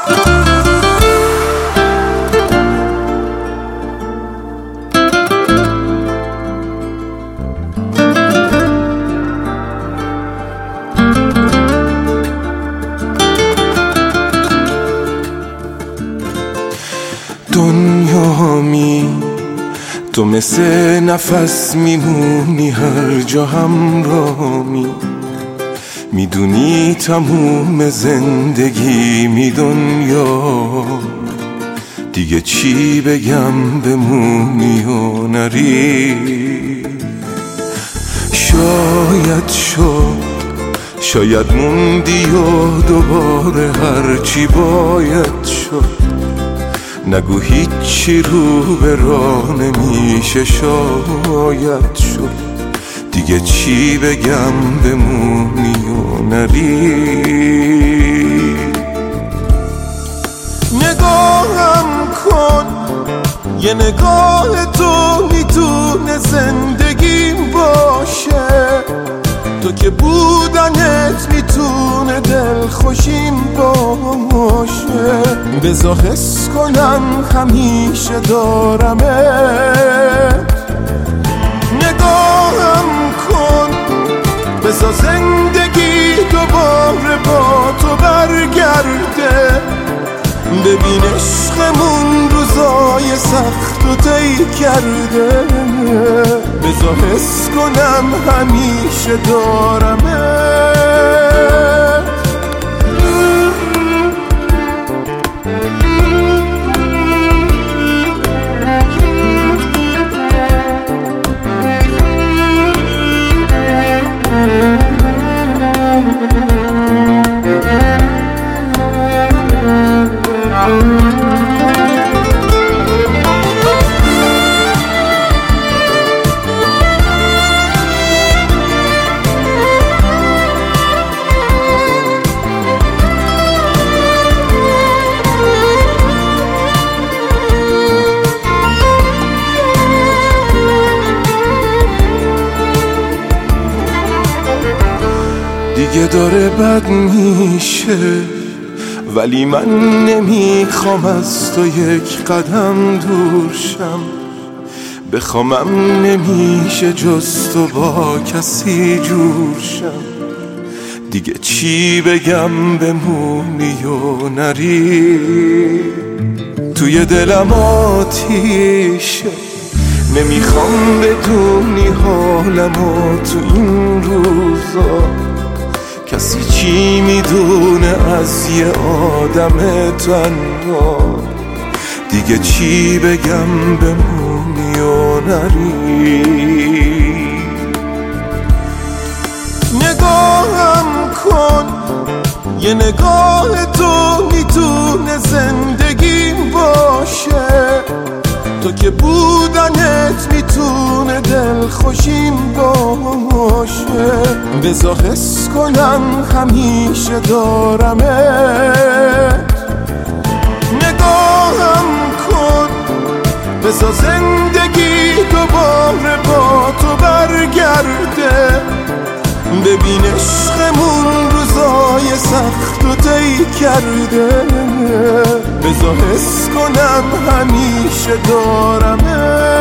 دنیامی تو مثل نفس میمونی هر جا همراهمی، میدونی تموم زندگی می دنیا، دیگه چی بگم بمونی و نری. شاید موندی و دوباره هرچی باید شد، نگو هیچی رو به راه نمیشه شاید شد، دیگه چی بگم بمونی و نری. نگاهم کن یه نگاه تو میتونه زندگیم باشه، تو که بودنت میتونه دلخوشیم باشه. بذار حس کنم همیشه دارمت، نگاهم کن بذار زندگی دوباره با تو برگرده. ببین عشقمون روزای سخت و طی کرده، بذار حس کنم همیشه دارمت. دیگه داره بد میشه، ولی من نمیخوام از تو یک قدم دور شم. بخوامم نمیشه جز تو با کسی جور شم، دیگه چی بگم بمونی و نری. توی دلم آتیشه، نمیخوام بدونی حالمو تو این روزا. کسی چی میدونه از یه آدم تنها، دیگه چی بگم بمونی و نری. نگاهم کن یه نگاه تو میتونه زندگیم باشه، تو که بودنت میتونه دلخوشیم باشه. بذار حس کنم همیشه دارمت، نگاهم کن بذار زندگی دوباره با تو برگرده. ببین عشقمون روزای سخت و طی کرده، بذار حس کنم همیشه دارمت.